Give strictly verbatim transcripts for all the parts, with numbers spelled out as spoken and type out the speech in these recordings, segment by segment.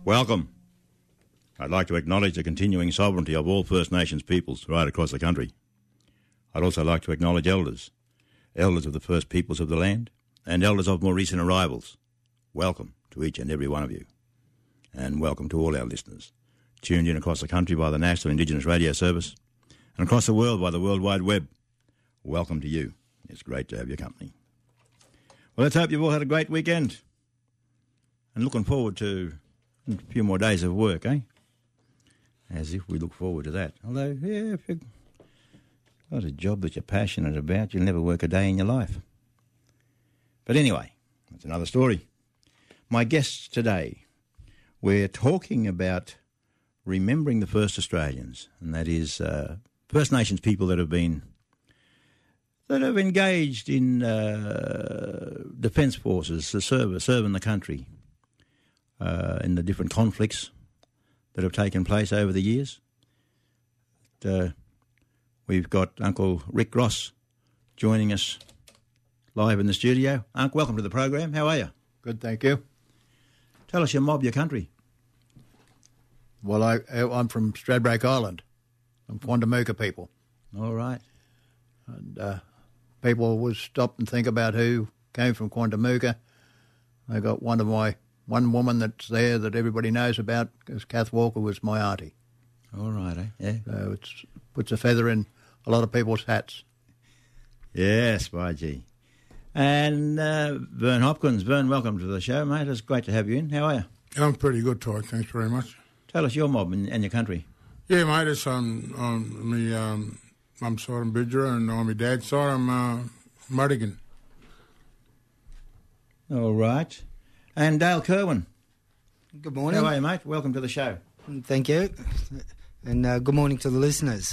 Welcome. I'd like to acknowledge the continuing sovereignty of all First Nations peoples right across the country. I'd also like to acknowledge elders, elders of the First Peoples of the land, and elders of more recent arrivals. Welcome to each and every one of you. And welcome to all our listeners, tuned in across the country by the National Indigenous Radio Service and across the world by the World Wide Web. Welcome to you. It's great to have your company. Well, let's hope you've all had a great weekend and looking forward to a few more days of work, eh? As if we look forward to that. Although, yeah, if you've got a job that you're passionate about, you'll never work a day in your life. But anyway, that's another story. My guests today, we're talking about remembering the first Australians, and that is uh, First Nations people that have been that have engaged in uh, defence forces to serve, serving the country uh, in the different conflicts that have taken place over the years. Uh, we've got Uncle Rick Ross joining us live in the studio. Uncle, welcome to the program. How are you? Good, thank you. Tell us your mob, your country. Well, I, I'm from Stradbroke Island. I'm Quandamooka people. All right. And uh, people always stop and think about who came from Quandamooka. I got one of my one woman that's there that everybody knows about, because Kath Walker was my auntie. All right, eh? Yeah. So it puts a feather in a lot of people's hats. Yes, by gee. And uh, Vern Hopkins. Vern, welcome to the show, mate. It's great to have you in. How are you? I'm pretty good, Todd. Thanks very much. Tell us your mob and, and your country. Yeah, mate, it's on, on me um, mum's side I'm Bidgera, and on my dad's side I'm uh, Muddigan. All right. And Dale Kerwin. Good morning. How are you, mate? Welcome to the show. Thank you. And uh, good morning to the listeners.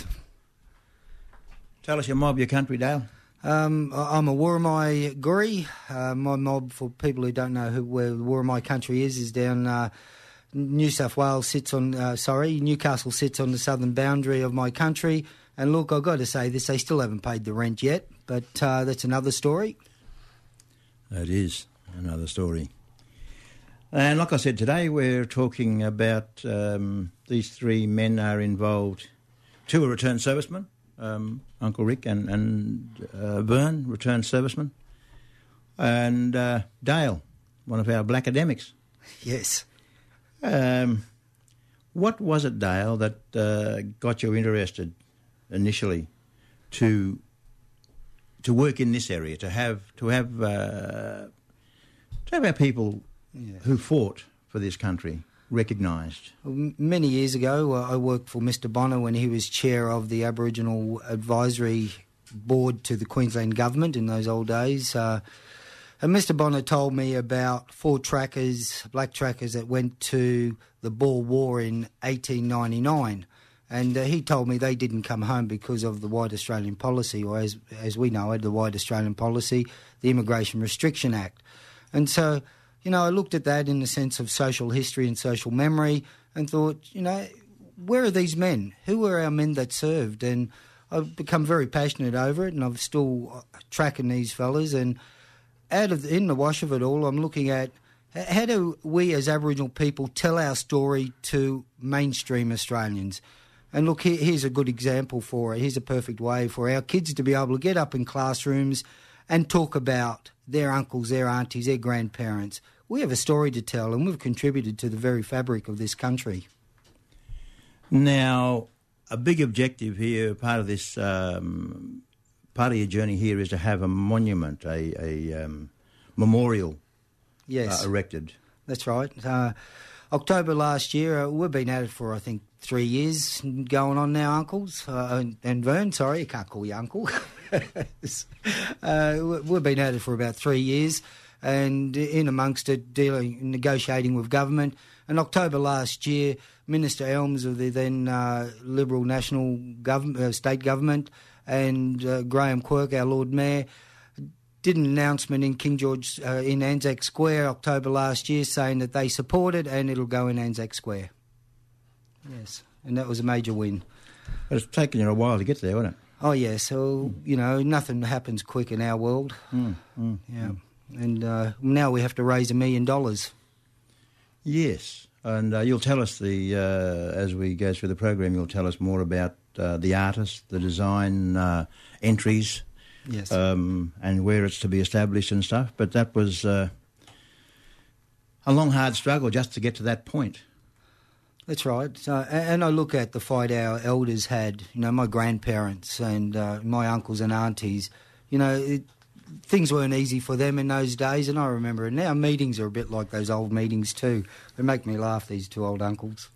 Tell us your mob, your country, Dale. Um, I'm a Worimi Guri. Uh, my mob, for people who don't know who, where the Worimi country is, is down uh, New South Wales sits on, uh, sorry, Newcastle sits on the southern boundary of my country. And look, I've got to say this, they still haven't paid the rent yet, but uh, that's another story. That is another story. And like I said, today we're talking about um, these three men are involved. Two are returned servicemen, um, Uncle Rick and, and uh, Vern, returned servicemen, and uh, Dale, one of our black academics. Yes. Um, what was it, Dale, that uh, got you interested initially to to work in this area, to have to have uh, to have our people yeah. who fought for this country recognised? Well, many years ago, uh, I worked for Mister Bonner when he was chair of the Aboriginal Advisory Board to the Queensland Government in those old days. Uh, and Mister Bonner told me about four trackers, black trackers, that went to the Boer War in eighteen ninety-nine. And uh, he told me they didn't come home because of the White Australian Policy, or as as we know it, the White Australian Policy, the Immigration Restriction Act. And so, you know, I looked at that in the sense of social history and social memory and thought, you know, where are these men? Who were our men that served? And I've become very passionate over it, and I'm still tracking these fellas. And out of the, in the wash of it all, I'm looking at how do we as Aboriginal people tell our story to mainstream Australians? And look, here, here's a good example for it. Here's a perfect way for our kids to be able to get up in classrooms and talk about their uncles, their aunties, their grandparents. We have a story to tell, and we've contributed to the very fabric of this country. Now, a big objective here, part of this, um, part of your journey here is to have a monument, a, a um, memorial yes. uh, erected. That's right. Uh, October last year, uh, we've been at it for, I think, three years going on now, uncles. Uh, and, and Vern, sorry, I can't call you uncle. uh, we've been at it for about three years. And in amongst it, dealing, negotiating with government. In October last year, Minister Elms of the then uh, Liberal National government, uh, State Government, and uh, Graham Quirk, our Lord Mayor, did an announcement in King George, uh, in Anzac Square, October last year, saying that they support it and it'll go in Anzac Square. Yes, and that was a major win. But it's taken you a while to get there, hasn't it? Oh, yeah, so, you know, nothing happens quick in our world. Mm, mm, yeah. Mm. And uh, now we have to raise a million dollars. Yes. And uh, you'll tell us, the uh, as we go through the program, you'll tell us more about uh, the artist, the design uh, entries, yes, um, and where it's to be established and stuff. But that was uh, a long, hard struggle just to get to that point. That's right. So, and I look at the fight our elders had, you know, my grandparents and uh, my uncles and aunties. You know, it, things weren't easy for them in those days, and I remember it now. Meetings are a bit like those old meetings too. They make me laugh, these two old uncles.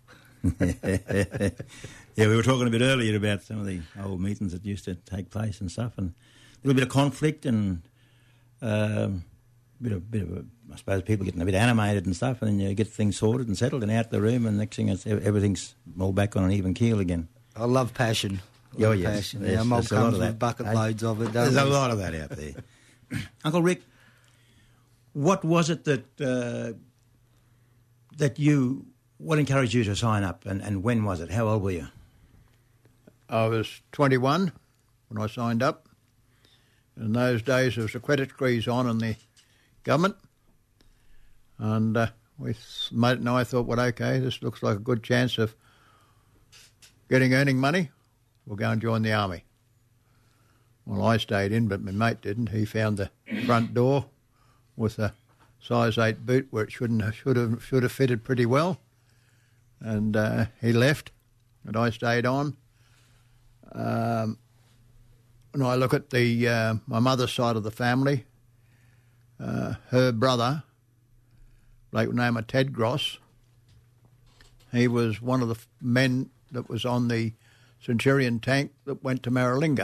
Yeah, we were talking a bit earlier about some of the old meetings that used to take place and stuff, and a little bit of conflict and um, a bit of, bit of a, I suppose, people getting a bit animated and stuff, and then you get things sorted and settled and out the room, and next thing it's, everything's all back on an even keel again. I love passion. I Oh, love yes. passion. Yes, Our mob there's a lot comes of with that. bucket Hey, loads of it, don't There's a we? lot of that out there. Uncle Rick, what was it that uh, that you, what encouraged you to sign up, and, and when was it? How old were you? I was twenty-one when I signed up. In those days, there was a credit squeeze on in the government, and uh, we, mate and I thought, well, okay, this looks like a good chance of getting earning money. We'll go and join the army. Well, I stayed in, but my mate didn't. He found the front door with a size eight boot where it shouldn't have, should have should have fitted pretty well, and uh, he left, and I stayed on. Um, when I look at the uh, my mother's side of the family, uh, her brother, bloke named of Ted Gross, he was one of the men that was on the Centurion tank that went to Maralinga.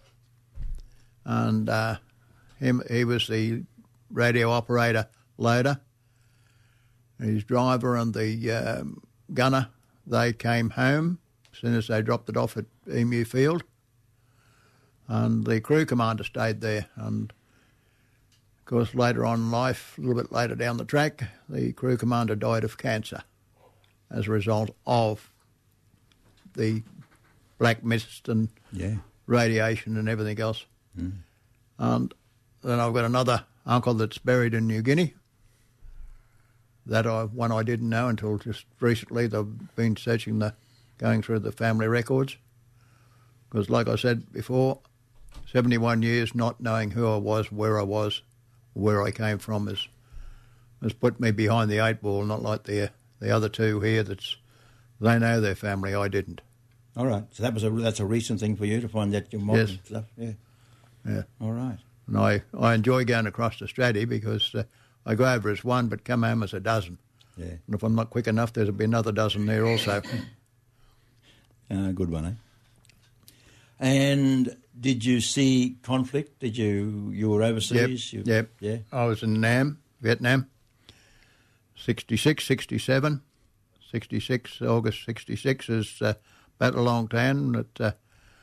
And uh, him, he was the radio operator loader. His driver and the um, gunner, they came home as soon as they dropped it off at Emu Field. And the crew commander stayed there. And, of course, later on in life, a little bit later down the track, the crew commander died of cancer as a result of the black mist and Yeah. radiation and everything else. Mm. And then I've got another uncle that's buried in New Guinea. That I, one I didn't know until just recently. They've been searching the, going through the family records. Because like I said before, seventy-one years not knowing who I was, where I was, where I came from has, has put me behind the eight ball, not like the the other two here that's, they know their family, I didn't. All right. So that was a that's a recent thing for you to find out your mom Yes. and stuff. Yeah. Yeah. All right. And I, I enjoy going across to Straddie because uh, I go over as one but come home as a dozen. Yeah. And if I'm not quick enough, there'll be another dozen there also. Uh, good one, eh? And did you see conflict? Did you you were overseas? Yep, You, yep. Yeah. I was in Nam, Vietnam, sixty-six, sixty-seven. sixty-six, August sixty-six is uh, Battle of Long Tan. That, uh,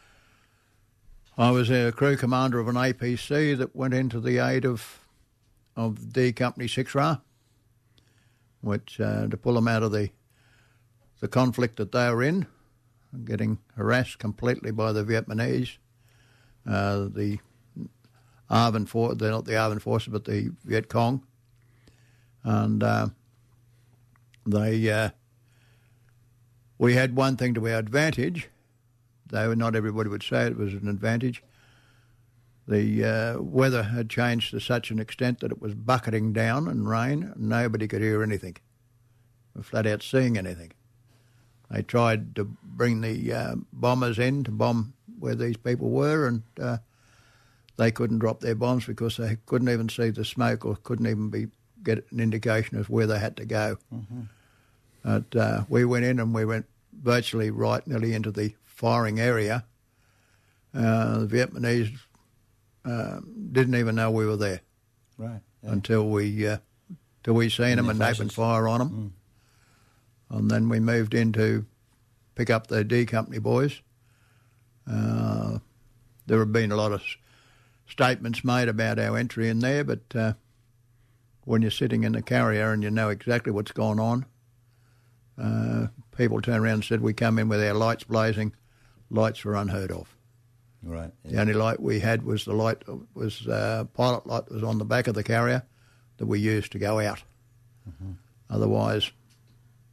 I was a crew commander of an A P C that went into the aid of of D Company six R, which uh, to pull them out of the the conflict that they were in, getting harassed completely by the Vietnamese, uh, the Arvin Force, they're not the Arvin Forces, but the Viet Cong, and uh, they. Uh, We had one thing to our advantage, though not everybody would say it was an advantage. The uh, weather had changed to such an extent that it was bucketing down and rain, and nobody could hear anything, or flat out seeing anything. They tried to bring the uh, bombers in to bomb where these people were, and uh, they couldn't drop their bombs because they couldn't even see the smoke or couldn't even be get an indication of where they had to go. Mm-hmm. But uh, we went in and we went virtually right nearly into the firing area. Uh, the Vietnamese uh, didn't even know we were there. Right. Yeah. Until we uh, till we seen In them their and faces. opened fire on them. Mm. And then we moved in to pick up the D Company boys. Uh, there have been a lot of s- statements made about our entry in there, but uh, when you're sitting in the carrier and you know exactly what's going on, uh, people turned around and said, we come in with our lights blazing. Lights were unheard of. Right. Yeah. The only light we had was the light, was uh, pilot light that was on the back of the carrier that we used to go out. Mm-hmm. Otherwise,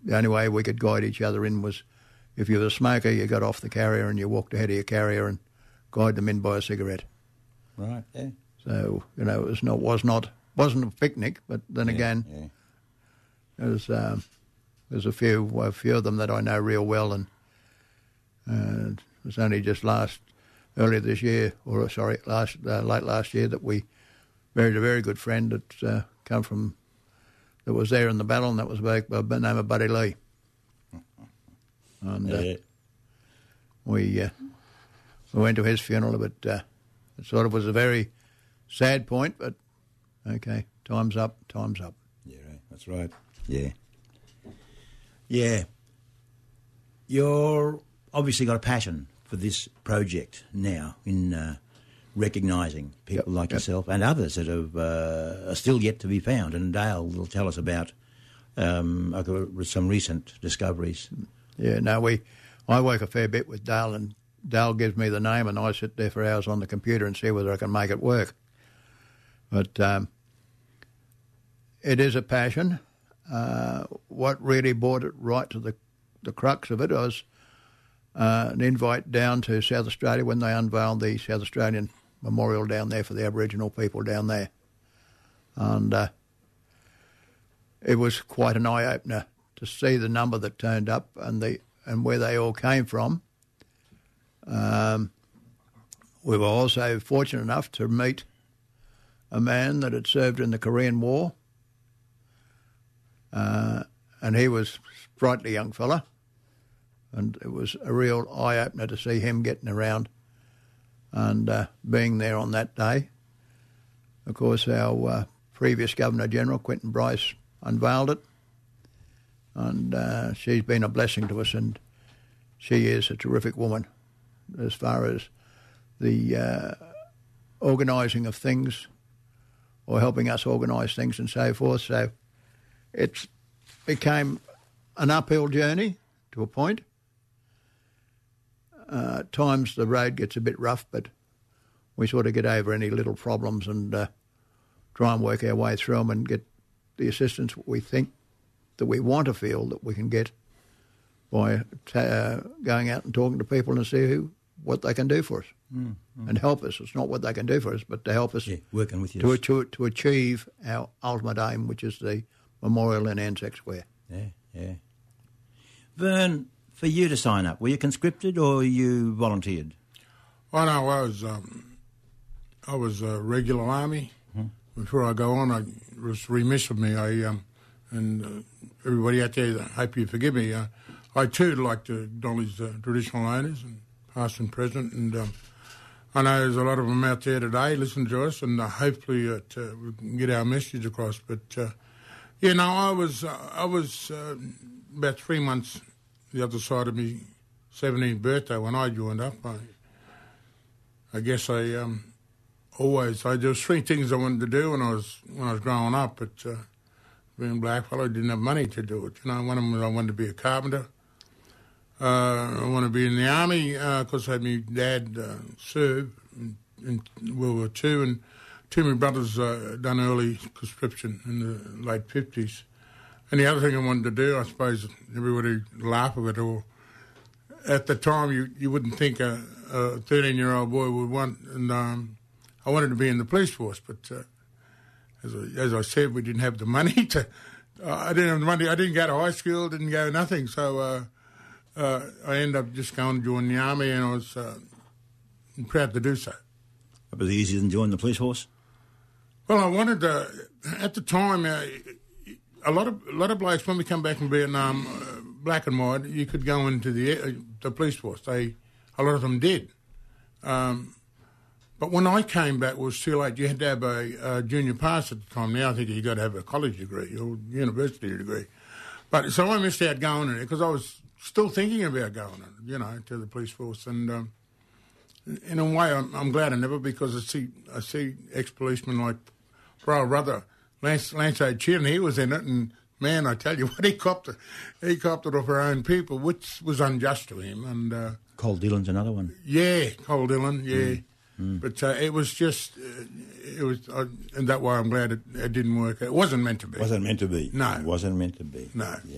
the only way we could guide each other in was if you were a smoker, you got off the carrier and you walked ahead of your carrier and guide them in by a cigarette. Right, yeah. So, you know, it was not, was not, wasn't a picnic, but then yeah, again, yeah. there was, um, there's a few, a few of them that I know real well, and uh, it was only just last, earlier this year, or sorry, last uh, late last year, that we buried a very good friend that uh, come from, that was there in the battle, and that was by, by the name of Buddy Lee. And uh, yeah. we uh, we went to his funeral, but uh, it sort of was a very sad point, but okay, time's up, time's up. Yeah, right. That's right. Yeah. Yeah. You're obviously got a passion for this project now in uh, recognising people Yep, like yep. yourself and others that have, uh, are still yet to be found. And Dale will tell us about um, some recent discoveries. Yeah, no, we, I work a fair bit with Dale, and Dale gives me the name, and I sit there for hours on the computer and see whether I can make it work. But um, it is a passion. Uh, what really brought it right to the, the crux of it was uh, an invite down to South Australia when they unveiled the South Australian Memorial down there for the Aboriginal people down there. And uh, it was quite an eye-opener to see the number that turned up and the and where they all came from. Um, we were also fortunate enough to meet a man that had served in the Korean War, uh, and he was a sprightly young fella, and it was a real eye-opener to see him getting around and uh, being there on that day. Of course, our uh, previous Governor-General, Quentin Bryce, unveiled it, and uh, she's been a blessing to us, and she is a terrific woman as far as the uh, organising of things or helping us organise things and so forth. So it became an uphill journey to a point. Uh, at times the road gets a bit rough, but we sort of get over any little problems and uh, try and work our way through them and get the assistance we think that we want to feel that we can get by uh, going out and talking to people and see who, what they can do for us mm, mm. and help us. It's not what they can do for us, but to help us Yeah, working with you. to, to, to achieve our ultimate aim, which is the memorial in Anzac Square. Yeah, yeah. Vern, for you to sign up, were you conscripted or you volunteered? Well, no, I was, um, I was a regular army. Mm-hmm. Before I go on, I, it was remiss of me. I um, and uh, everybody out there, I hope you forgive me. Uh, I too like to acknowledge the traditional owners, and past and present, and um, I know there's a lot of them out there today listening to us, and uh, hopefully it, uh, we can get our message across. But uh, yeah, no, I was uh, I was uh, about three months the other side of me seventeenth birthday when I joined up. I, I guess I um, always I there was three things I wanted to do when I was when I was growing up, but uh, being a black fellow, I didn't have money to do it. You know, one of them was I wanted to be a carpenter. Uh, I want to be in the army because uh, I had my dad uh, serve in, in World War Two, and two of my brothers uh, done early conscription in the late fifties. And the other thing I wanted to do, I suppose everybody laugh at it, or at the time you, you wouldn't think a thirteen-year-old boy would want, and um, I wanted to be in the police force, but uh, as, I, as I said, we didn't have the money to, uh, I didn't have the money, I didn't go to high school, didn't go nothing, so uh, uh, I ended up just going to join the army, and I was uh, proud to do so. It was easier than joining the police force? Well, I wanted to, at the time, uh, a lot of a lot of blokes, when we come back from Vietnam, uh, black and white, you could go into the uh, the police force. They, a lot of them did. Um, but when I came back, it was too late. You had to have a, a junior pass at the time. Now I think you got to have a college degree or university degree. But so I missed out going in it because I was still thinking about going in, you know, to the police force. And um, in a way, I'm, I'm glad I never, because I see I see ex-policemen like our brother Lance Lance O'Chin. He was in it, and man, I tell you what, he copped it. He copped it off our own people, which was unjust to him. And uh, Cole Dillon's another one. Yeah, Cole Dillon. Yeah, mm. Mm. but uh, it was just uh, it was, uh, and that way I'm glad it, it didn't work. It wasn't meant to be. Wasn't meant to be. No, it wasn't meant to be. No. Yeah.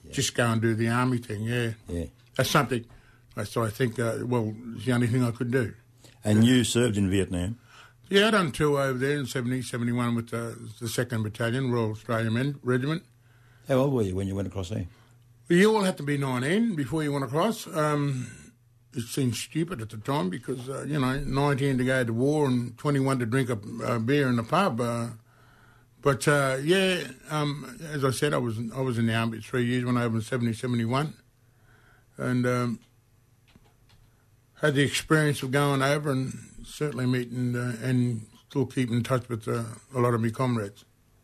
yeah. Just go and do the army thing, yeah. Yeah. That's something, so I think, uh, well, it's the only thing I could do. And you served in Vietnam? Yeah, I done two over there in seventy, seventy-one with the, the second Battalion, Royal Australian Men, Regiment. How old were you when you went across there? Well, you all had to be nineteen before you went across. Um, it seemed stupid at the time because, uh, you know, nineteen to go to war and twenty-one to drink a, a beer in the pub. Uh, but, uh, yeah, um, as I said, I was I was in the Army three years when I over in seventy, seventy-one. And um, had the experience of going over and certainly meeting uh, and still keep in touch with uh, a lot of my comrades.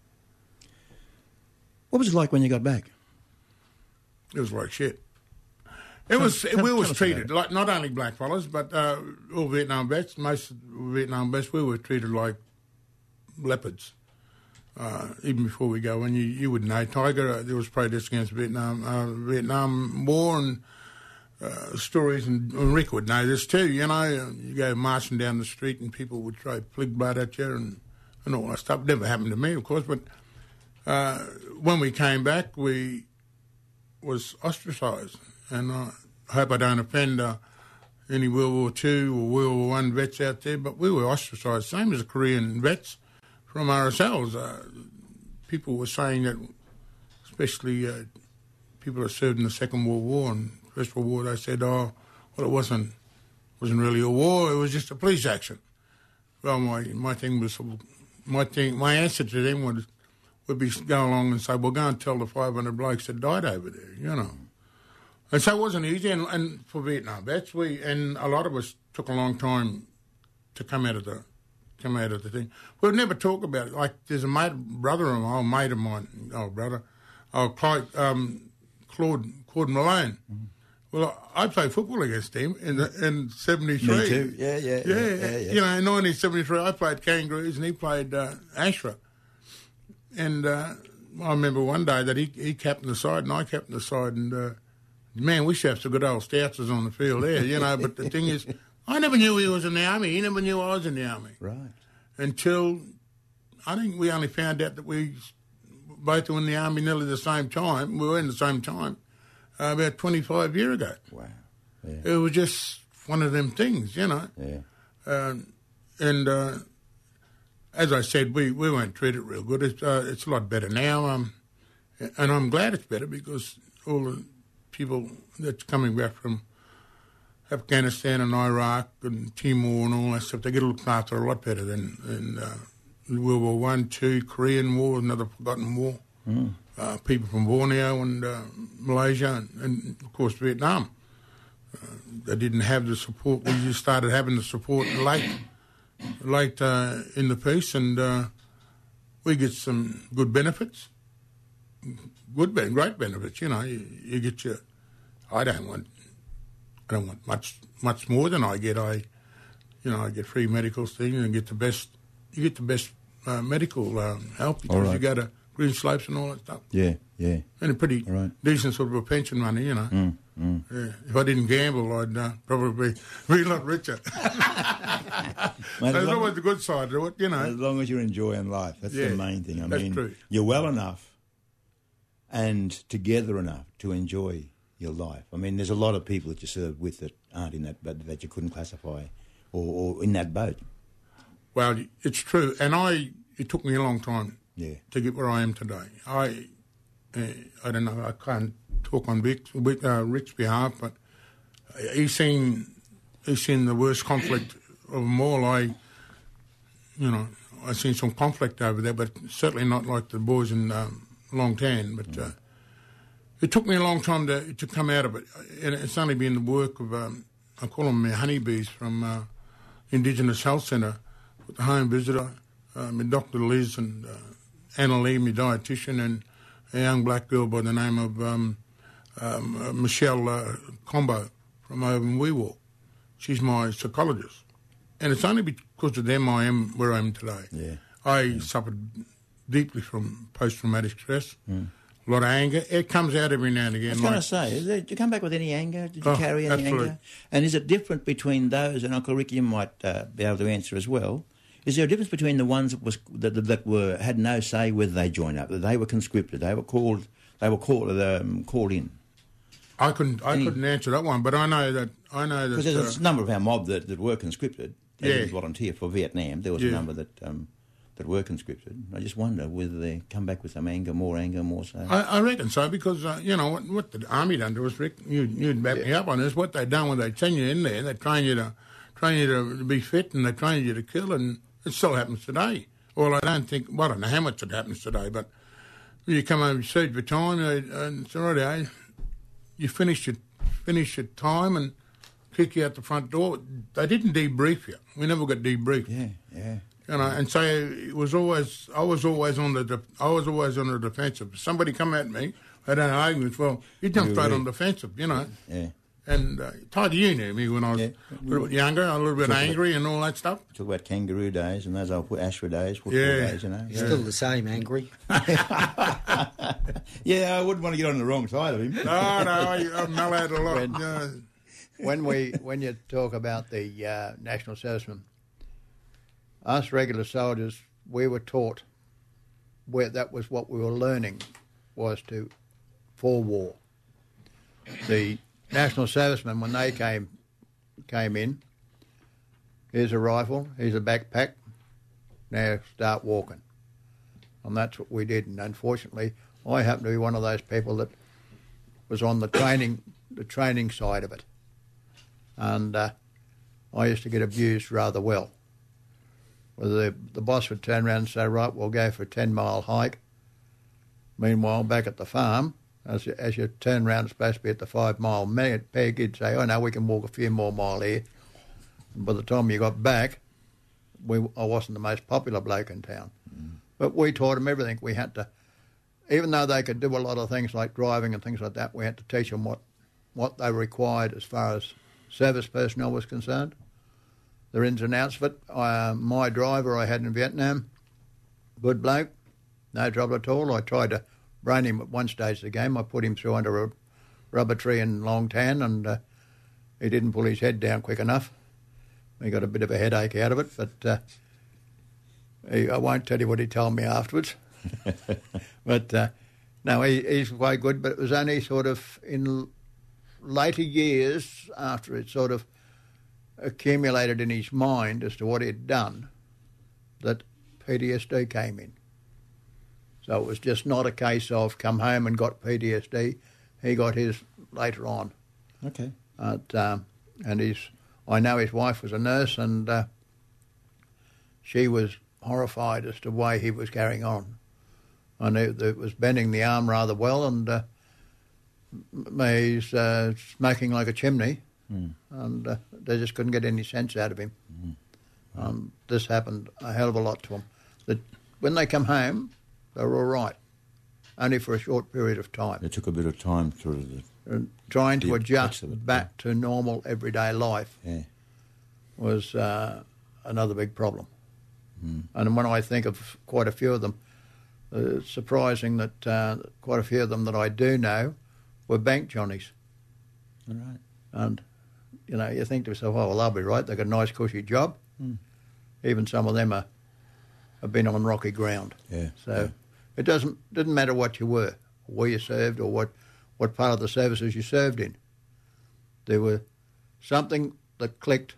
What was it like when you got back? It was like shit. It was. Tell, we was tell treated like not only black fellas, but uh, all Vietnam vets. Most Vietnam vets, we were treated like leopards. Uh, even before we go, and you you would know, Tiger. Uh, there was protests against Vietnam, uh, Vietnam War, and uh, stories, and, and Rick would know this too. You know, you go marching down the street, and people would throw pig blood at you, and and all that stuff. Never happened to me, of course, but uh, when we came back, we was ostracised. And uh, I hope I don't offend uh, any World War Two or World War One vets out there, but we were ostracised, same as the Korean vets from ourselves. Uh, people were saying that, especially uh, people that served in the Second World War and First World War, they said, oh, well, it wasn't wasn't really a war, it was just a police action. Well, my, my thing was, my thing, my answer to them would, would be go along and say, well, go and tell the five hundred blokes that died over there, you know. And so it wasn't easy, and, and for Vietnam vets, we and a lot of us took a long time to come out of the come out of the thing. We would never talk about it. Like there's a mate, brother of mine, mate of mine, oh brother, oh Clyde, um, Claude Claude Malone. Mm-hmm. Well, I played football against him in the, in seventy-three. Me too. Yeah, yeah, yeah, yeah, yeah, yeah. You know, in nineteen seventy-three, I played Kangaroos and he played uh, Ashra. And uh, I remember one day that he he captained the side and I captained the side, and uh, man, we should have some good old Stoutses on the field there, you know. But the thing is, I never knew he was in the army. He never knew I was in the army. Right. Until I think we only found out that we both were in the army nearly the same time. We were in the same time uh, about twenty-five years ago. Wow. Yeah. It was just one of them things, you know. Yeah. Uh, and uh, as I said, we, we weren't treated real good. It's, uh, it's a lot better now. Um, and I'm glad it's better because all the people that's coming back from Afghanistan and Iraq and Timor and all that stuff, they get looked after a lot better than, than uh, World War One, Two, Korean War, another forgotten war. Mm. Uh, people from Borneo and uh, Malaysia and, and, of course, Vietnam. Uh, they didn't have the support. We just started having the support late, late uh, in the piece, and uh, we get some good benefits. Good, great benefits, you know. You, you get your. I don't want. I don't want much, much more than I get. I, you know, I get free medical things and get the best. You get the best uh, medical um, help because right. you go to Green Slopes and all that stuff. Yeah, yeah. And a pretty right. decent sort of a pension money, you know. Mm, mm. Yeah. If I didn't gamble, I'd uh, probably be, be a lot richer. Mate, There's always the good side to it, you know. As long as you're enjoying life, that's yeah, the main thing. I that's mean, true. You're well enough and together enough to enjoy your life. I mean, there's a lot of people that you serve with that aren't in that, but that you couldn't classify, or, or in that boat. Well, it's true, and I. It took me a long time yeah. to get where I am today. I, uh, I don't know. I can't talk on Rick's, uh, Rick's behalf, but he's seen he's seen the worst conflict of them all. I, you know, I've seen some conflict over there, but certainly not like the boys in um, Long Tan. But uh, it took me a long time to to come out of it, and it's only been the work of um, I call them my honeybees from uh, Indigenous Health Centre with the home visitor. Um, Doctor Liz and uh, Anna Lee, my dietitian, and a young black girl by the name of um, um, uh, Michelle uh, Combo from over in Weewalk. She's my psychologist. And it's only because of them I am where I am today. Yeah. I yeah. suffered deeply from post-traumatic stress, mm. a lot of anger. It comes out every now and again. I was like, going to say, is there, did you come back with any anger? Did you oh, carry any absolutely. anger? And is it different between those, and Uncle Ricky might uh, be able to answer as well, is there a difference between the ones that, was, that, that were had no say whether they joined up, that they were conscripted, they were called they were called um, called in. I couldn't. I Any- couldn't answer that one, but I know that. I know that. Because there's uh, a number of our mob that, that were conscripted. They Yeah. didn't volunteer for Vietnam. There was Yeah. a number that um, that were conscripted. I just wonder whether they come back with some anger, more anger, more so. I, I reckon so because uh, you know what, what the army done to us, Rick. You, you'd back me up on this. What they done when they send you in there, they train you to train you to be fit, and they train you to kill, and it still happens today. Well, I don't think. Well, I don't know how much it happens today, but you come over, you serve your time, and it's all right. Eh? You finish your finish your time and kick you out the front door. They didn't debrief you. We never got debriefed. Yeah, yeah. You know, and so it was always. I was always on the. def- I was always on the defensive. If somebody come at me, I don't argue. Well, you jump You straight agree. on the defensive. You know. Yeah. And uh, Todd, you knew me when I was Yeah. a little bit younger, a little bit Talk about- angry and all that stuff. Talk about kangaroo days and those old Ashra days, football Yeah. days, you know. Yeah. Still the same, angry. Yeah, I wouldn't want to get on the wrong side of him. No, no, I, I mellowed a lot. When- Uh, when we when you talk about the uh, national servicemen, us regular soldiers, we were taught where that was what we were learning was to for war. The national servicemen, when they came came in, here's a rifle, here's a backpack, now start walking. And that's what we did. And unfortunately, I happen to be one of those people that was on the training the training side of it. And uh, I used to get abused rather well. Well, the, the boss would turn around and say, right, we'll go for a ten-mile hike. Meanwhile, back at the farm, as you, as you turn around, it's supposed to be at the five-mile peg, you'd say, oh, no, we can walk a few more mile here. And by the time you got back, we, I wasn't the most popular bloke in town. Mm. But we taught them everything. We had to, even though they could do a lot of things like driving and things like that, we had to teach them what, what they required as far as service personnel was concerned. The ins and outs of it. Uh, my driver I had in Vietnam, good bloke, no trouble at all. I tried to brain him at one stage of the game. I put him through under a rubber tree in Long Tan, and uh, he didn't pull his head down quick enough. He got a bit of a headache out of it, but uh, he, I won't tell you what he told me afterwards. But uh, no, he, he's quite good, but it was only sort of in later years, after it sort of accumulated in his mind as to what he'd done, that P T S D came in. So it was just not a case of come home and got P T S D. He got his later on. Okay. But, um, and his, I know his wife was a nurse, and uh, she was horrified as to the way he was carrying on. I knew that it was bending the arm rather well, and uh, he's uh, smoking like a chimney, mm. and uh, they just couldn't get any sense out of him. Mm. Um, this happened a hell of a lot to them. That when they come home, they were all right, only for a short period of time. It took a bit of time to and trying to adjust it, back yeah. to normal everyday life yeah. was uh, another big problem. Mm. And when I think of quite a few of them, uh, it's surprising that uh, quite a few of them that I do know were bank johnnies. All right. And, you know, you think to yourself, oh, well, they'll be right. They've got a nice, cushy job. Mm. Even some of them are, have been on rocky ground. Yeah. So yeah. it doesn't didn't matter what you were, where you served, or what, what part of the services you served in. There were something that clicked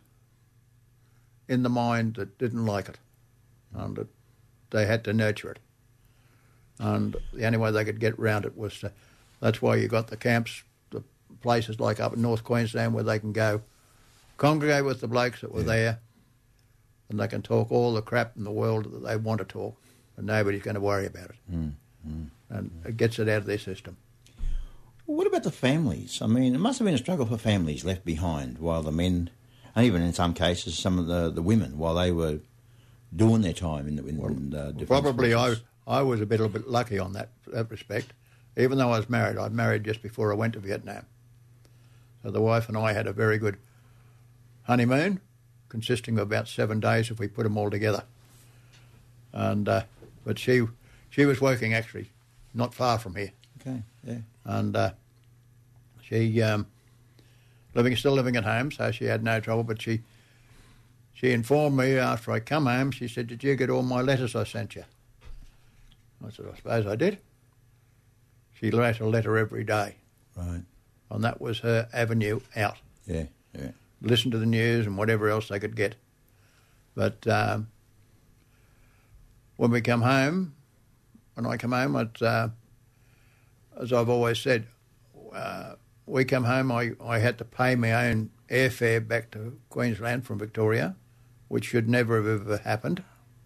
in the mind that didn't like it, and it, they had to nurture it. And the only way they could get around it was to, that's why you got the camps, the places like up in North Queensland where they can go congregate with the blokes that were yeah. there, and they can talk all the crap in the world that they want to talk, and nobody's going to worry about it. Mm, mm, and mm. it gets it out of their system. What about the families? I mean, it must have been a struggle for families left behind while the men, and even in some cases some of the, the women, while they were doing their time in the in, well, in the defence Probably forces. I, I was a bit, a bit lucky on that, that respect. Even though I was married, I married just before I went to Vietnam. So the wife and I had a very good honeymoon, consisting of about seven days if we put them all together. And uh, but she she was working actually not far from here. Okay, yeah. And uh, she um, living still living at home, so she had no trouble. But she she informed me after I come home. She said, "Did you get all my letters I sent you?" I said, "I suppose I did." she wrote a letter every day. Right. And that was her avenue out. Yeah, yeah. Listen to the news and whatever else they could get. But um, when we come home, when I come home, it, uh, as I've always said, uh, we come home, I, I had to pay my own airfare back to Queensland from Victoria, which should never have ever happened.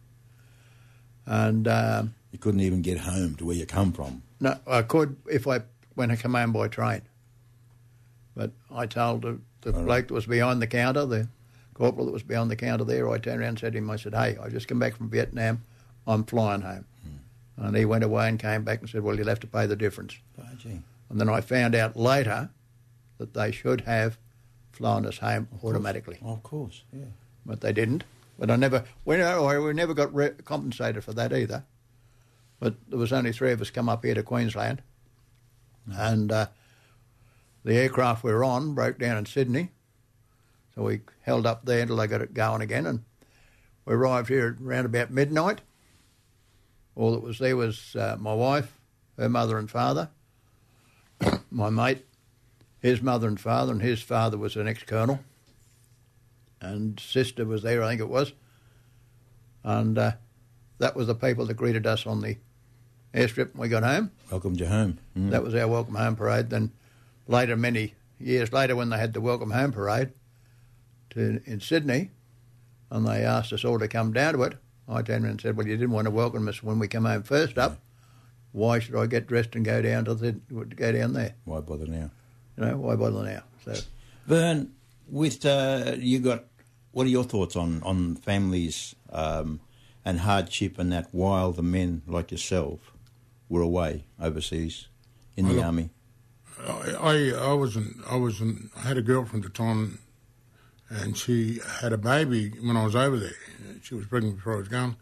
And um, you couldn't even get home to where you come from. No, I could if I when I come home by train. But I told the, the All bloke right. that was behind the counter, the corporal that was behind the counter there, I turned around and said to him, I said, hey, I just come back from Vietnam, I'm flying home. Hmm. And he went away and came back and said, well, you'll have to pay the difference. Oh, gee. And then I found out later that they should have flown us home Of automatically. Course. Oh, of course, yeah. But they didn't. But I never, we, never- we never got re- compensated for that either. But there was only three of us come up here to Queensland. Mm. And uh, the aircraft we were on broke down in Sydney. So we held up there until they got it going again. And we arrived here around about midnight. All that was there was uh, my wife, her mother and father, my mate, his mother and father, and his father was an ex-colonel. And sister was there, I think it was. And uh, that was the people that greeted us on the airstrip when we got home. Welcomed you home. Mm. That was our welcome home parade. Then later, many years later, when they had the welcome home parade to, in Sydney, and they asked us all to come down to it, I turned around and said, well, you didn't want to welcome us when we come home first up. Why should I get dressed and go down to the, go down there? Why bother now? You know, why bother now? So, Vern, with uh, you got, what are your thoughts on on families um, and hardship and that while the men like yourself were away overseas in the Well, army? I, I I wasn't I wasn't I had a girlfriend at the time, and she had a baby when I was over there. She was pregnant before I was gone.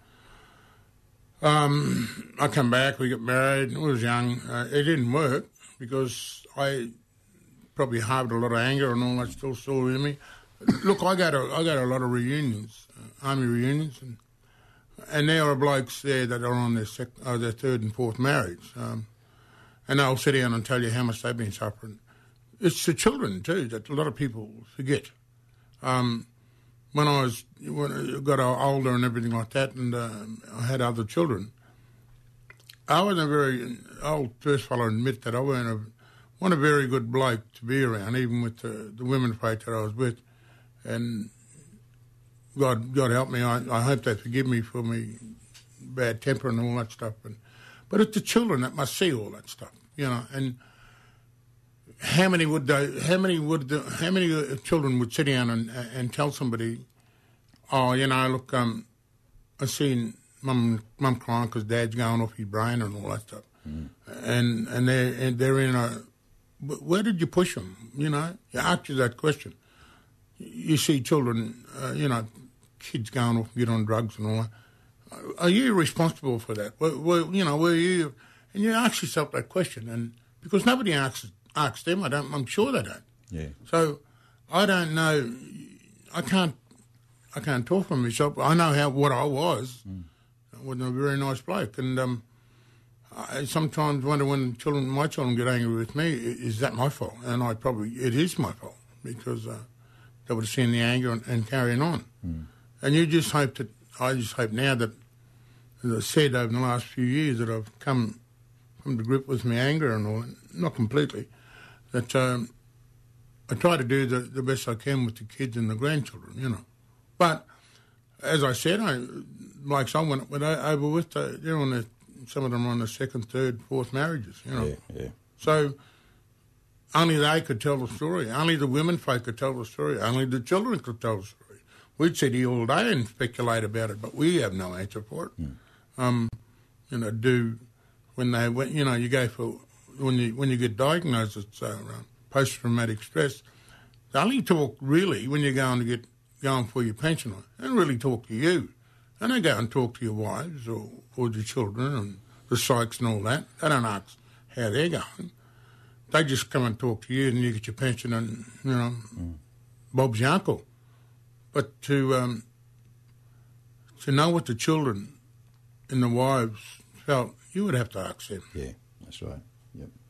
Um, I come back, we got married. I was young. Uh, it didn't work because I probably harboured a lot of anger and all that still still in me. Look, I go to I go to a lot of reunions, uh, army reunions, and and there are blokes there that are on their sec, uh, their third and fourth marriage. Um, And they'll sit down and tell you how much they've been suffering. It's the children, too, that a lot of people forget. Um, when I was when I got older and everything like that, and uh, I had other children, I was a very, I'll first fellow admit that I wasn't a, wasn't a very good bloke to be around, even with the, the women folk that I was with. And God God help me, I, I hope they forgive me for me bad temper and all that stuff. And, but it's the children that must see all that stuff, you know. And how many would they, how many would the, how many children would sit down and and tell somebody, oh, you know, look, um, I seen mum mum crying because dad's going off his brain and all that stuff, mm. and and they and they're in a, where did you push them? You know, you ask you that question. You see children, uh, you know, kids going off, get on drugs and all that. Are you responsible for that? Well, well, you know, were you? And you ask yourself that question, and because nobody asks asks them, I don't. I'm sure they don't. Yeah. So I don't know. I can't. I can't talk for myself. I know how what I was. Mm. I wasn't a very nice bloke, and um, I sometimes wonder when children, my children, get angry with me. Is that my fault? And I probably it is my fault because uh, they would have seen the anger and, and carrying on. Mm. And you just hope that. I just hope now that, as I said over the last few years, that I've come come to grip with my anger and all, not completely, that um, I try to do the, the best I can with the kids and the grandchildren, you know. But, as I said, I, like someone went over with, uh, they're on the, some of them are on the second, third, fourth marriages, you know. Yeah, yeah. So, only they could tell the story. Only the women folk could tell the story. Only the children could tell the story. We'd sit here all day and speculate about it, but we have no answer for it. Mm. Um, you know, do when they when you know you go for when you when you get diagnosed with uh, post traumatic stress, they only talk really when you're going to get going for your pension. They don't really talk to you, and they go and talk to your wives or or your children and the psychs and all that. They don't ask how they're going. They just come and talk to you, and you get your pension, and you know, mm. Bob's your uncle. But to um, to know what the children and the wives felt, you would have to ask them. Yeah, that's right. Yep.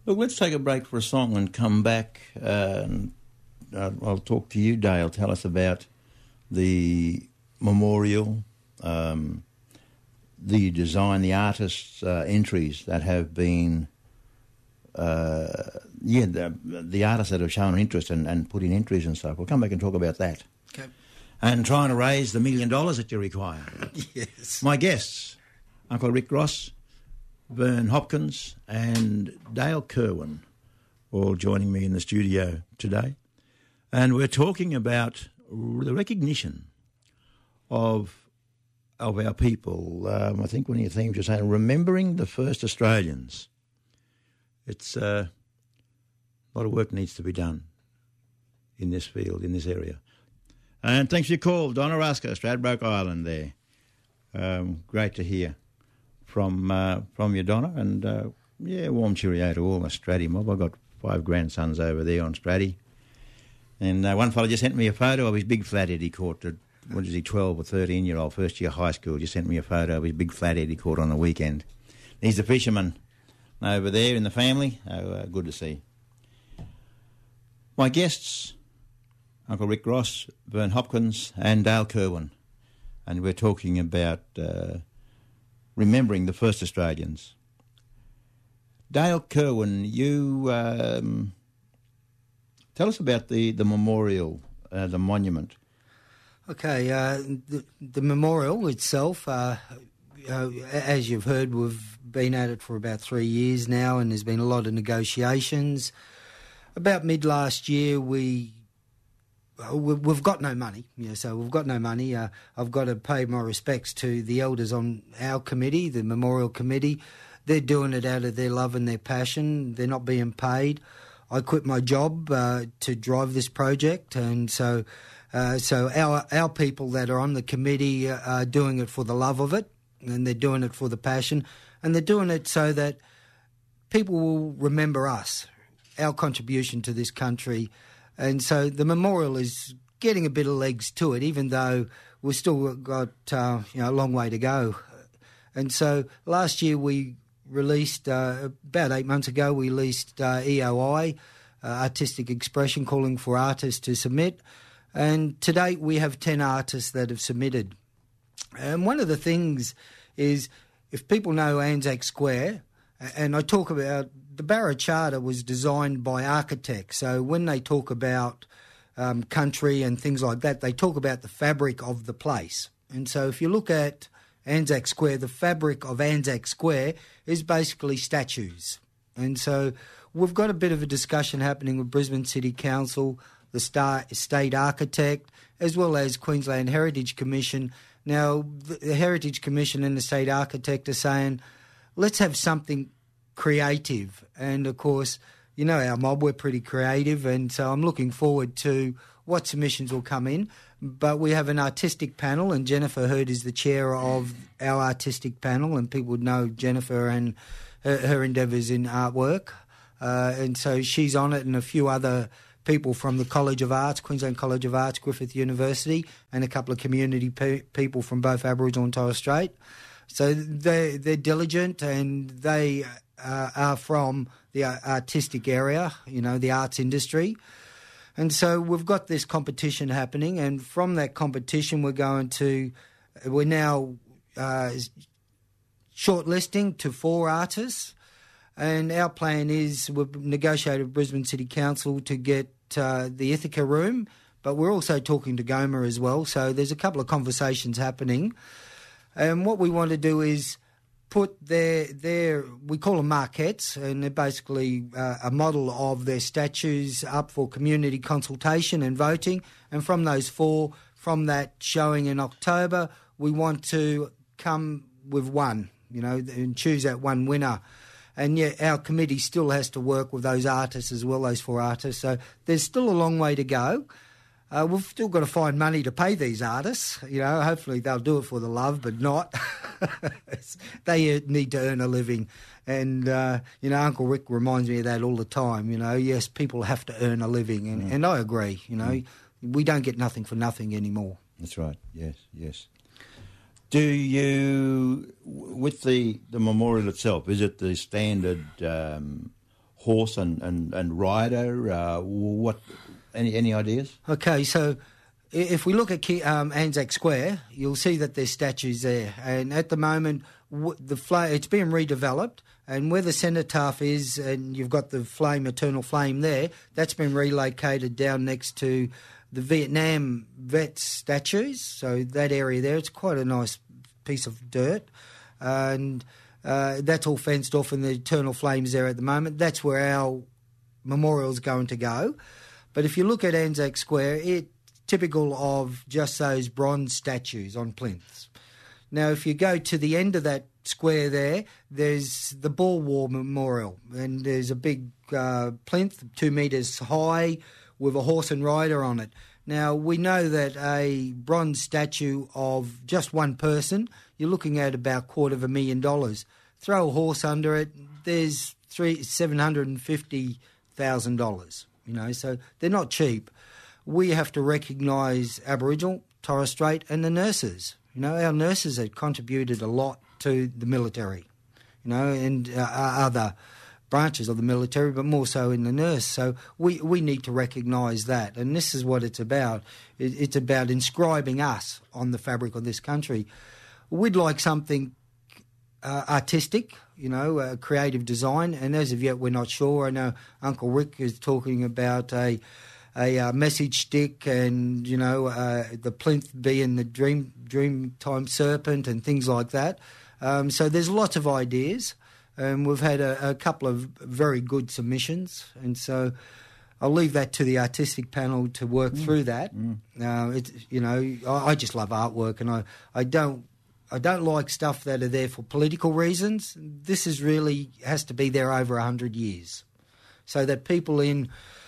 Look, let's take a break for a song and come back. Uh, and uh, I'll talk to you, Dale. Tell us about the memorial, um, the design, the artists' uh, entries that have been, uh, yeah, the, the artists that have shown interest and, and put in entries and stuff. We'll come back and talk about that. Okay. And trying to raise the million dollars that you require. Yes. My guests, Uncle Rick Ross, Vern Hopkins and Dale Kerwin, all joining me in the studio today. And we're talking about the recognition of of our people. Um, I think one of your themes you're saying, remembering the first Australians. It's uh, a lot of work needs to be done in this field, in this area. And thanks for your call, Donna Rusker, Stradbroke Island there. Um, great to hear from uh, from you, Donna, and uh, yeah, warm cheerio to all the Straddy mob. I've got five grandsons over there on Straddy, and uh, one fellow just sent me a photo of his big flathead he caught. At, what is he, twelve or thirteen year old, first year high school? Just sent me a photo of his big flathead he caught on the weekend. He's the fisherman over there in the family. Oh, uh, good to see. My guests, Uncle Rick Ross, Vern Hopkins, and Dale Kerwin, and we're talking about Uh, remembering the first Australians. Dale Kerwin, you um, tell us about the, the memorial, uh, the monument. Okay, uh, the, the memorial itself, uh, uh, as you've heard, we've been at it for about three years now, and there's been a lot of negotiations. About mid last year, we we've got no money, you know, so we've got no money. Uh, I've got to pay my respects to the elders on our committee, the memorial committee. They're doing it out of their love and their passion. They're not being paid. I quit my job uh, to drive this project, and so uh, so our our people that are on the committee are doing it for the love of it, and they're doing it for the passion, and they're doing it so that people will remember us, our contribution to this country. And so the memorial is getting a bit of legs to it, even though we've still got uh, you know a long way to go. And so last year we released, uh, about eight months ago, we released uh, E O I, uh, Artistic Expression, calling for artists to submit. And to date we have ten artists that have submitted. And one of the things is, if people know Anzac Square, and I talk about the Barra Charter was designed by architects, so when they talk about um, country and things like that, they talk about the fabric of the place. And so if you look at Anzac Square, the fabric of Anzac Square is basically statues. And so we've got a bit of a discussion happening with Brisbane City Council, the Star State Architect, as well as Queensland Heritage Commission. Now, the Heritage Commission and the State Architect are saying, let's have something creative. And of course, you know our mob, we're pretty creative, and so I'm looking forward to what submissions will come in. But we have an artistic panel, and Jennifer Hurd is the chair of our artistic panel, and people would know Jennifer and her, her endeavours in artwork. Uh, and so she's on it, and a few other people from the College of Arts, Queensland College of Arts, Griffith University, and a couple of community pe- people from both Aboriginal and Torres Strait. So they're, they're diligent, and they uh, are from the artistic area, you know, the arts industry. And so we've got this competition happening, and from that competition we're going to, we're now uh, shortlisting to four artists, and our plan is we've negotiated with Brisbane City Council to get uh, the Ithaca room, but we're also talking to Goma as well, so there's a couple of conversations happening. And what we want to do is put their, their we call them marquettes, and they're basically uh, a model of their statues up for community consultation and voting. And from those four, from that showing in October, we want to come with one, you know, and choose that one winner. And yet our committee still has to work with those artists as well, those four artists. So there's still a long way to go. Uh, we've still got to find money to pay these artists. You know, hopefully they'll do it for the love, but not. They need to earn a living. And, uh, you know, Uncle Rick reminds me of that all the time. You know, yes, people have to earn a living. And, mm. and I agree, you know. Mm. We don't get nothing for nothing anymore. That's right, yes, yes. Do you, with the, the memorial itself, is it the standard um, horse and, and, and rider? Uh, what? Any any ideas? Okay, so if we look at um, Anzac Square, you'll see that there's statues there. And at the moment, w- the fla- it's being redeveloped. And where the cenotaph is, and you've got the flame, eternal flame there, that's been relocated down next to the Vietnam vets statues. So that area there, it's quite a nice piece of dirt. And uh, that's all fenced off, and the eternal flame's there at the moment. That's where our memorial's going to go. But if you look at Anzac Square, it's typical of just those bronze statues on plinths. Now, if you go to the end of that square there, there's the Boer War Memorial, and there's a big uh, plinth, two metres high, with a horse and rider on it. Now, we know that a bronze statue of just one person, you're looking at about a quarter of a million dollars. Throw a horse under it, there's three seven hundred and fifty thousand dollars. You know, so they're not cheap. We have to recognise Aboriginal, Torres Strait, and the nurses. You know, our nurses have contributed a lot to the military, you know, and uh, other branches of the military, but more so in the nurse. So we, we need to recognise that, and this is what it's about. It, it's about inscribing us on the fabric of this country. We'd like something uh, artistic, you know, uh, creative design, and as of yet we're not sure. I know Uncle Rick is talking about a a uh, message stick, and you know uh, the plinth being the dream Dreamtime serpent and things like that. Um, so there's lots of ideas, and we've had a, a couple of very good submissions, and so I'll leave that to the artistic panel to work mm. through that. Mm. Uh, it's, you know, I, I just love artwork, and I, I don't I don't like stuff that are there for political reasons. This is really has to be there over a hundred years, so that people in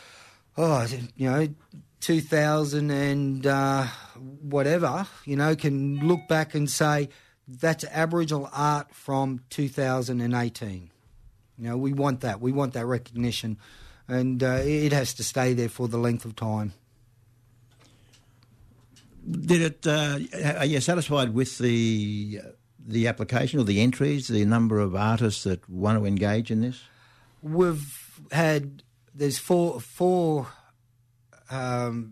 oh, you know, two thousand and uh, whatever, you know, can look back and say, that's Aboriginal art from two thousand eighteen. You know, we want that. We want that recognition. And uh, it has to stay there for the length of time. Did it? Uh, are you satisfied with the the application or the entries, the number of artists that want to engage in this? We've had... There's four, four um,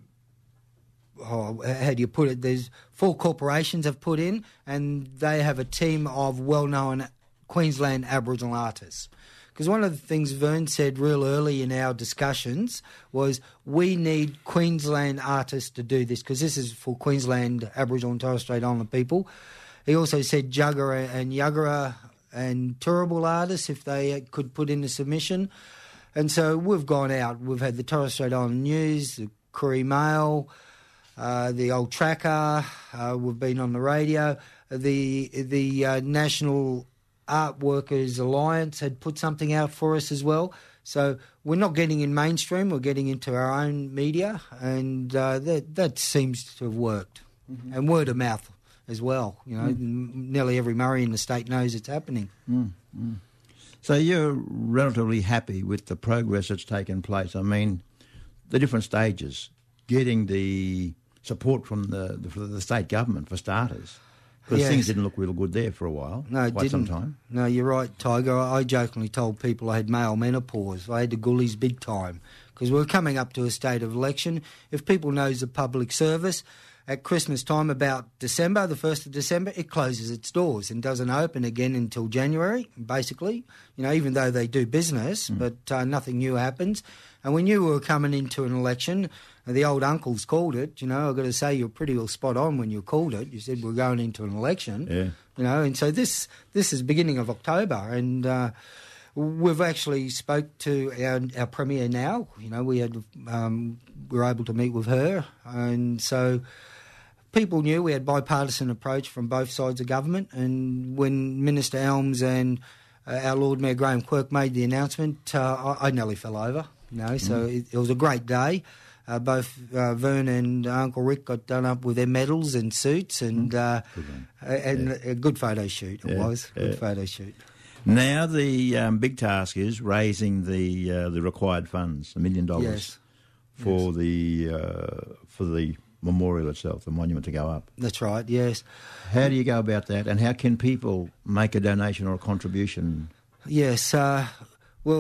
oh, how do you put it? There's four corporations have put in, and they have a team of well-known Queensland Aboriginal artists. Because one of the things Vern said real early in our discussions was we need Queensland artists to do this, because this is for Queensland Aboriginal and Torres Strait Islander people. He also said Juggera and Yuggera and Turrbal artists, if they could put in a submission. And so we've gone out. We've had the Torres Strait Islander News, the Koori Mail, uh, the Old Tracker. Uh, we've been on the radio. The the uh, National Art Workers Alliance had put something out for us as well. So we're not getting in mainstream. We're getting into our own media, and uh, that that seems to have worked. Mm-hmm. And word of mouth as well. You know, mm. nearly every Murray in the state knows it's happening. Mm. Mm. So you're relatively happy with the progress that's taken place. I mean, the different stages, getting the support from the the, the state government for starters, because yes. things didn't look real good there for a while, no, quite didn't. some time. No, you're right, Tiger. I, I jokingly told people I had male menopause. I had the goolies big time, because we were coming up to a state of election. If people knows the public service, at Christmas time, about December, the first of December, it closes its doors and doesn't open again until January, basically. You know, even though they do business, mm. but uh, nothing new happens. And we knew we were coming into an election. The old uncles called it. You know, I've got to say, you're pretty well spot on when you called it. You said we're going into an election. Yeah. You know, and so this this is beginning of October, and uh, we've actually spoke to our, our Premier now. You know, we had um, we were able to meet with her, and so people knew we had bipartisan approach from both sides of government. And when Minister Elms and uh, our Lord Mayor Graham Quirk made the announcement, uh, I, I nearly fell over. You know, so mm. it, it was a great day. Uh, both uh, Vern and Uncle Rick got done up with their medals and suits, and mm. uh, and yeah. a good photo shoot. It yeah. was good yeah. photo shoot. Now the um, big task is raising the uh, the required funds, a million dollars, yes. for yes. the uh, for the memorial itself, the monument to go up. That's right. Yes. How do you go about that, and how can people make a donation or a contribution? Yes. Uh, well,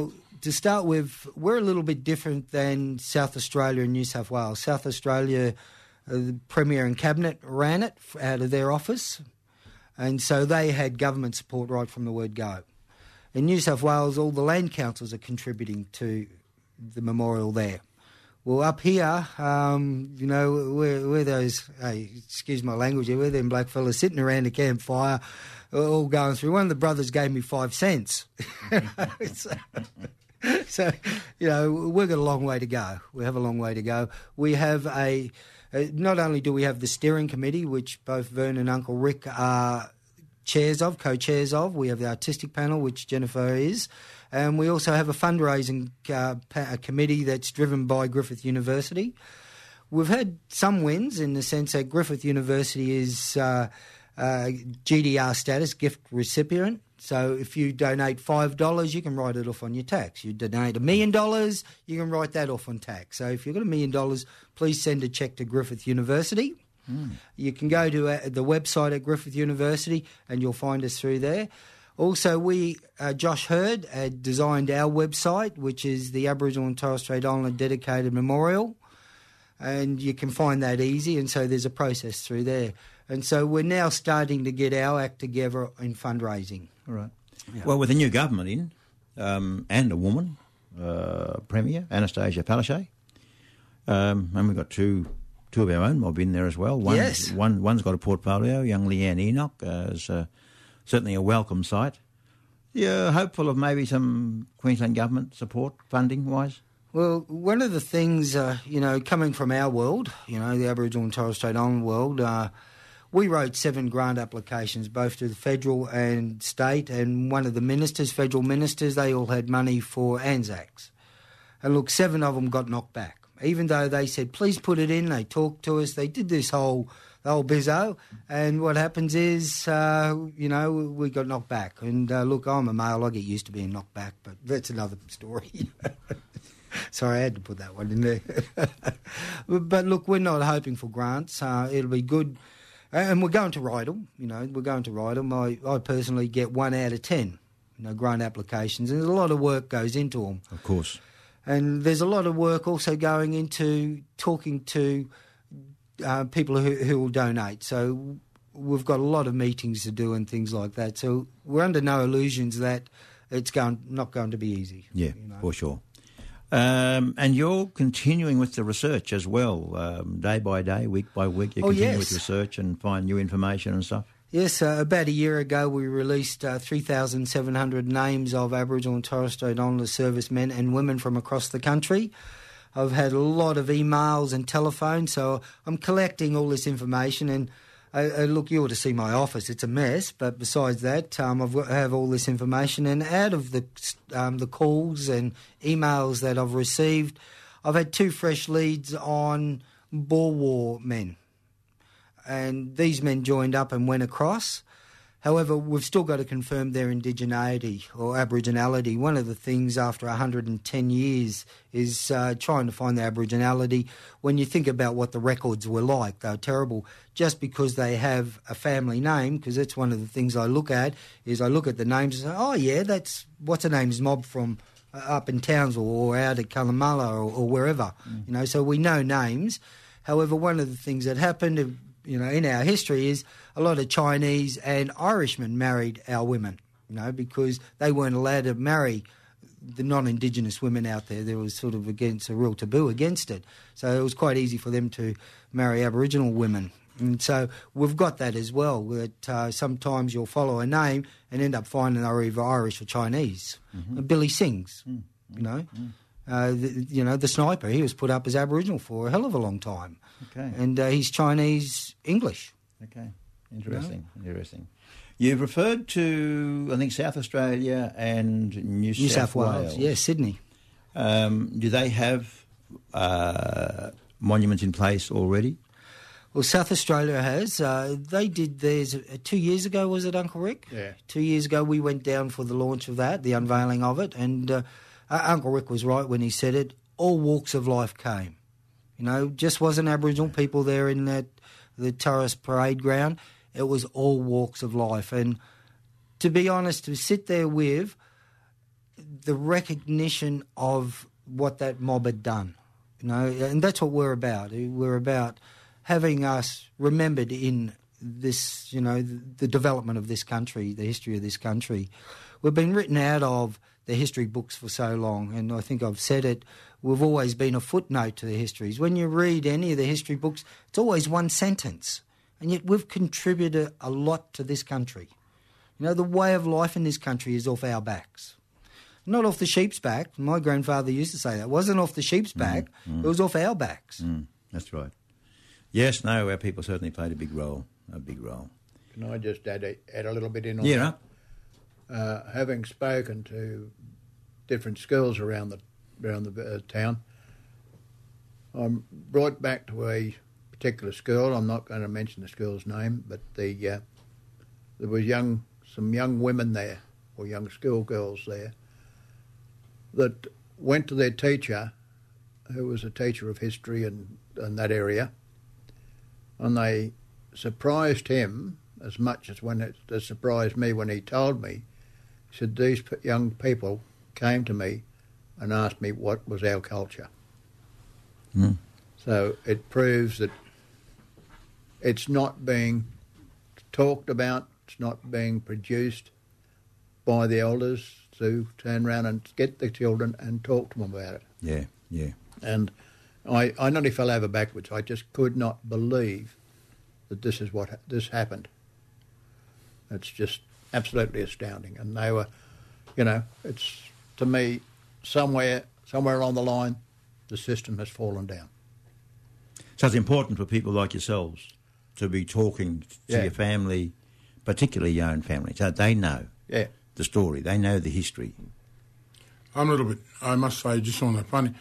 to start with, we're a little bit different than South Australia and New South Wales. South Australia, uh, the Premier and Cabinet ran it out of their office, and so they had government support right from the word go. In New South Wales, all the land councils are contributing to the memorial there. Well, up here, um, you know, we're, we're those, hey, excuse my language, we're them black fellas sitting around a campfire, all going through. One of the brothers gave me five cents. so, so, you know, we've got a long way to go. We have a long way to go. We have a, uh, not only do we have the steering committee, which both Vern and Uncle Rick are chairs of, co-chairs of. We have the artistic panel, which Jennifer is. And we also have a fundraising uh, a committee that's driven by Griffith University. We've had some wins in the sense that Griffith University is uh, uh, G D R status, gift recipient. So if you donate five dollars, you can write it off on your tax. You donate a million dollars, you can write that off on tax. So if you've got a million dollars, please send a cheque to Griffith University. Mm. You can go to uh, the website at Griffith University and you'll find us through there. Also, we, uh, Josh Hurd, had designed our website, which is the Aboriginal and Torres Strait Islander Dedicated Memorial, and you can find that easy, and so there's a process through there. And so we're now starting to get our act together in fundraising. All right. Yeah. Well, with a new government in, um, and a woman, uh, Premier, Anastasia Palaszczuk, um, and we've got two two of our own mob in there as well. One, yes. One, one's got a portfolio, young Leanne Enoch, uh, is uh, certainly a welcome sight. You're hopeful of maybe some Queensland government support, funding-wise? Well, one of the things, uh, you know, coming from our world, you know, the Aboriginal and Torres Strait Islander world, uh, we wrote seven grant applications, both to the federal and state, and one of the ministers, federal ministers, they all had money for Anzacs. And look, seven of them got knocked back. Even though they said, please put it in, they talked to us, they did this whole, the whole bizzo, and what happens is, uh, you know, we got knocked back. And uh, look, I'm a male, I get used to being knocked back, but that's another story. Sorry, I had to put that one in there. But look, we're not hoping for grants. Uh, it'll be good. And we're going to write them, you know, we're going to write them. I, I personally get one out of ten, you know, grant applications, and a lot of work goes into them. Of course. And there's a lot of work also going into talking to uh, people who, who will donate. So we've got a lot of meetings to do and things like that. So we're under no illusions that it's going not going to be easy. Yeah, you know. For sure. Um, and you're continuing with the research as well, um, day by day, week by week. You oh, continue yes. with research and find new information and stuff. Yes, uh, about a year ago we released uh, three thousand seven hundred names of Aboriginal and Torres Strait Islander servicemen and women from across the country. I've had a lot of emails and telephone, so I'm collecting all this information. And uh, uh, look, you ought to see my office; it's a mess. But besides that, um, I've got, I have all this information. And out of the um, the calls and emails that I've received, I've had two fresh leads on Boer War men. And these men joined up and went across. However, we've still got to confirm their indigeneity or aboriginality. One of the things after one hundred ten years is uh, trying to find the aboriginality. When you think about what the records were like, they're terrible. Just because they have a family name, because that's one of the things I look at, is I look at the names and say, oh yeah, that's, what's her name's mob from uh, up in Townsville or out at Cunnamulla or, or wherever. Mm. You know, so we know names. However, one of the things that happened, you know, in our history is a lot of Chinese and Irishmen married our women, you know, because they weren't allowed to marry the non-Indigenous women out there. There was sort of against a real taboo against it. So it was quite easy for them to marry Aboriginal women. And so we've got that as well, that uh, sometimes you'll follow a name and end up finding they're either Irish or Chinese. Mm-hmm. Billy Sings, mm-hmm. you know. Mm-hmm. Uh, the, you know, the sniper, he was put up as Aboriginal for a hell of a long time. Okay. And uh, he's Chinese English. Okay. Interesting. You know? Interesting. You've referred to, I think, South Australia and New, New South, South Wales. Wales. Yeah, Sydney. Um, do they have uh, monuments in place already? Well, South Australia has. Uh, they did theirs uh, two years ago, was it, Uncle Rick? Yeah. Two years ago we went down for the launch of that, the unveiling of it, and uh, uh, Uncle Rick was right when he said it. All walks of life came. You know, just wasn't Aboriginal people there in that the Torres Parade ground. It was all walks of life. And to be honest, to sit there with the recognition of what that mob had done. You know, and that's what we're about. We're about having us remembered in this, you know, the, the development of this country, the history of this country. We've been written out of the history books for so long, and I think I've said it, we've always been a footnote to the histories. When you read any of the history books, it's always one sentence, and yet we've contributed a lot to this country. You know, the way of life in this country is off our backs. Not off the sheep's back. My grandfather used to say that. It wasn't off the sheep's back, mm, mm. It was off our backs. Mm, that's right. Yes, no, our people certainly played a big role, a big role. Can I just add a, add a little bit in on yeah, that? No? Uh, having spoken to different schools around the around the uh, town, I'm brought back to a particular school. I'm not going to mention the school's name, but the uh, there was young some young women there, or young schoolgirls there, that went to their teacher, who was a teacher of history in, in that area, and they surprised him as much as when it, it surprised me when he told me. He said, these young people came to me and asked me what was our culture. Mm. So it proves that it's not being talked about, it's not being produced by the elders to turn around and get the children and talk to them about it. Yeah, yeah. And I, I nearly fell over backwards. I just could not believe that this is what this happened. It's just absolutely astounding. And they were, you know, it's, to me, somewhere somewhere along the line, the system has fallen down. So it's important for people like yourselves to be talking to yeah. your family, particularly your own family, so they know yeah. the story, they know the history. I'm a little bit, I must say, just on the funding,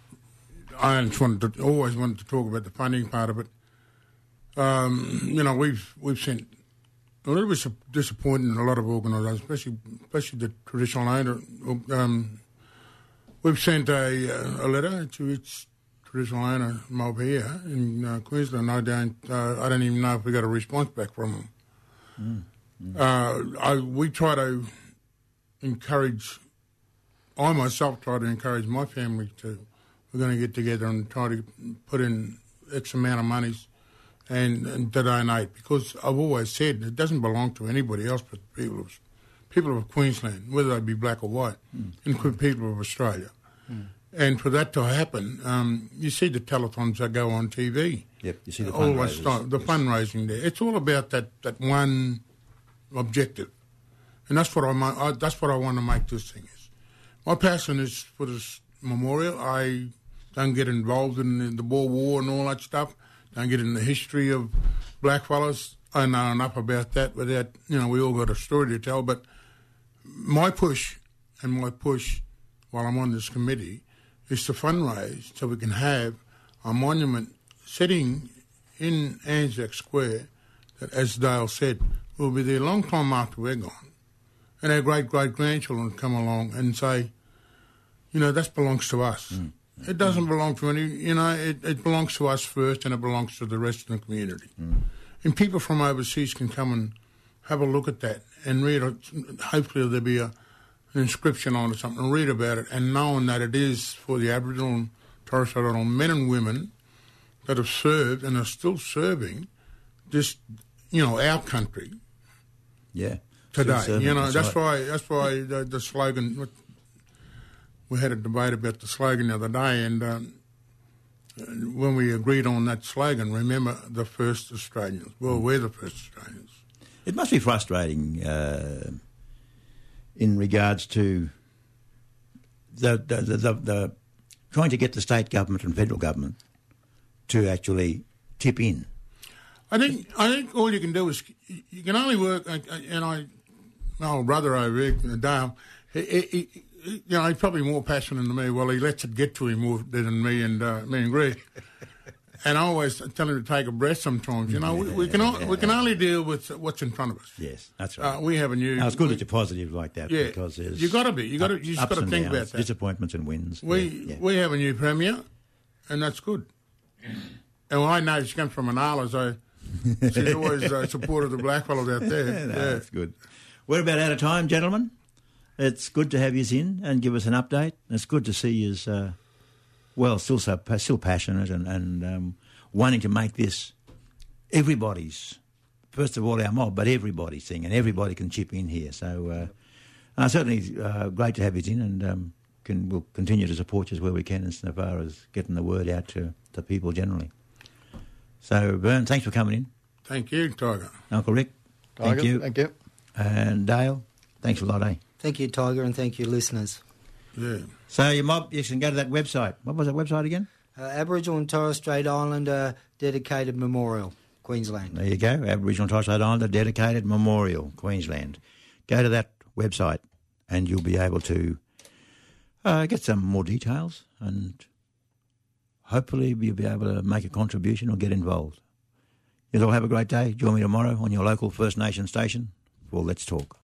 I just wanted to, always wanted to talk about the funding part of it. Um, you know, we've we've sent a little bit disappointing in a lot of organisations, especially especially the traditional owner. Um, we've sent a, a letter to its traditional owner mob here in uh, Queensland. I don't uh, I don't even know if we got a response back from them. Mm, mm. Uh, I, we try to encourage. I myself try to encourage my family to. We're going to get together and try to put in X amount of monies and, and to donate, because I've always said it doesn't belong to anybody else but people of people of Queensland, whether they be black or white, mm. and people of Australia. Mm. And for that to happen, um, you see the telethons that go on T V. Yep, you see the always fundraisers. The yes. fundraising there. It's all about that, that one objective, and that's what I, I that's what I want to make this thing is. My passion is for this memorial. I don't get involved in the, the Boer War and all that stuff. Don't get in the history of blackfellas. I know enough about that without, you know, we all got a story to tell. But my push and my push while I'm on this committee is to fundraise so we can have a monument sitting in Anzac Square that, as Dale said, will be there a long time after we're gone. And our great-great-grandchildren come along and say, you know, that belongs to us. Mm. It doesn't belong to any, you know, it, it belongs to us first and it belongs to the rest of the community. Mm. And people from overseas can come and have a look at that and read it. Hopefully there'll be a, an inscription on it or something, and read about it, and knowing that it is for the Aboriginal and Torres Strait Islander men and women that have served and are still serving this, you know, our country. Yeah. Today. Serving, you know, that's, that's right. why, that's why the, the slogan... We had a debate about the slogan the other day, and um, when we agreed on that slogan, remember the first Australians. Well, we're the first Australians. It must be frustrating uh, in regards to the the, the, the the trying to get the state government and federal government to actually tip in. I think I think all you can do is you can only work. And I, my old brother over here, Dale, he, he, you know, he's probably more passionate than me. Well, he lets it get to him more than me and uh, me and Greg. And I always tell him to take a breath sometimes. You know, we, we can all, we can only deal with what's in front of us. Yes, that's right. Uh, we have a new. Now, it's good we, that you're positive like that, yeah, because there's you got to be. You got to. You just got to think downs, about that. Disappointments and wins. We yeah, yeah. we have a new premier, and that's good. And when I know she comes from Anala, so she's always uh, supported the blackfellas out there. no, yeah, that's good. We're about out of time, gentlemen. it's good to have you in and give us an update. It's good to see you, uh, well, still so still passionate and, and um, wanting to make this everybody's, first of all our mob, but everybody's thing, and everybody can chip in here. So uh, uh, certainly uh, great to have you in, and um, can, we'll continue to support you as where we can as far as getting the word out to, to people generally. So, Bern, thanks for coming in. Thank you, Tiger. Uncle Rick, Tiger, thank you. Thank you. And Dale, thanks a lot, eh? Thank you, Tiger, and thank you, listeners. Yeah. So your mob, you can go to that website. What was that website again? Uh, Aboriginal and Torres Strait Islander Dedicated Memorial, Queensland. There you go, Aboriginal and Torres Strait Islander Dedicated Memorial, Queensland. Go to that website and you'll be able to uh, get some more details and hopefully you'll be able to make a contribution or get involved. You all have a great day. Join me tomorrow on your local First Nation station for Let's Talk.